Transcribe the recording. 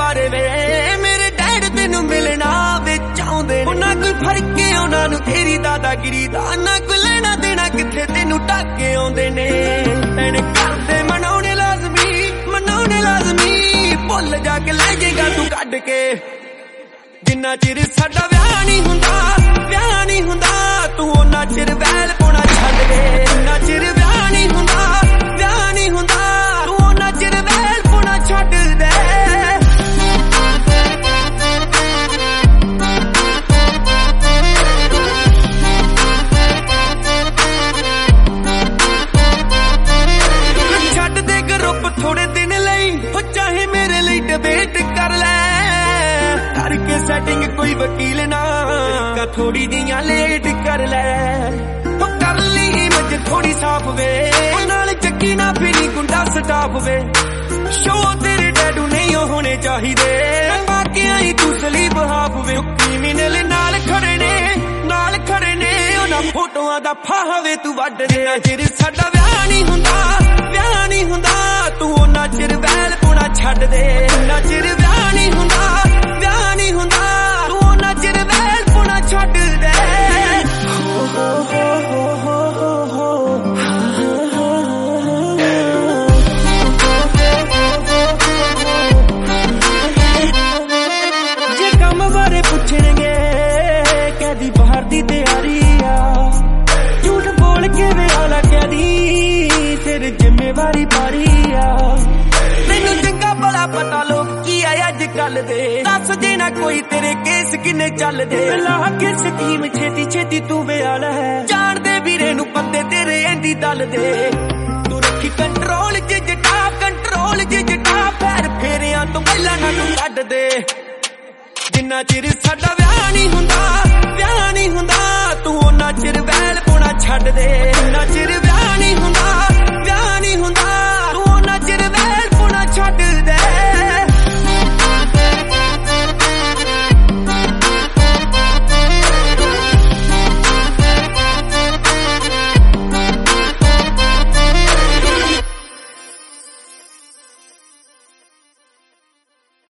बारे वे मेरे डैड तेनू मिलना विच आउंदे ना कोई फर्क उन्हां नूं तेरी दादागिरी दा ना कोई लेना देना किथे तेनू टाके आउंदे ने भैण करदे मनाउणे लाजमी भुल जाके ले जाएगा तू कढ के जिन्ना चिर साडा विआह नहीं हुंदा तू उन्ना चिर वैल पाउणा छड्ड दे जिन्ना चिर विआह नहीं हुंदा तू उन्ना चिर वैल पाउणा छड्ड दे छड्ड दे ग्रुप थोड़े दिन लई हो चाहे मेरे लिए डिबेट कर ले करके सेटिंग कोई वकील ना थोड़ी जियां लेट कर ले कर ली इमेज थोड़ी साफ वे नाल चक्की ना फिरी गुंडा स्टाफ वे शो तेरे डैडू नहीं होने चाहिए बाकी आई तू सलीब हाफ वे क्रिमिनल नाल खड़े ने उन्हां फोटोआं दा फाहवे तू वड्ड दे चिर साडा विआह नहीं हुंदा तू उन्ना चिर वैल पाउणा छड्ड दे उन्ना चिर विआह नहीं हुंदा तू उन्ना चिर वैल पाउणा छड्ड दे जे कम बारे पुछणगे कहदी बाहर दी तैयारी आ झूठ बोल के विआह कहदी तेरी जिम्मेवारी भारी आ तैनू चंगा बड़ा पता लोग की आए अजकल दे दस देना कोई तेरे केस किन्ने चल दे ला के स्कीम छेती तू विआह है जान दे वीरे नू पत्ते तेरे एंदी दल दे तू रखी कंट्रोल जिजटा पैर फेरियां तो पहला ना तू कढ दे जिन्ना चिर साडा विआह नहीं हुंदा तू उन्ना चिर वैल पाउणा छड्ड दे जिन्ना चिर विआह नहीं हुंदा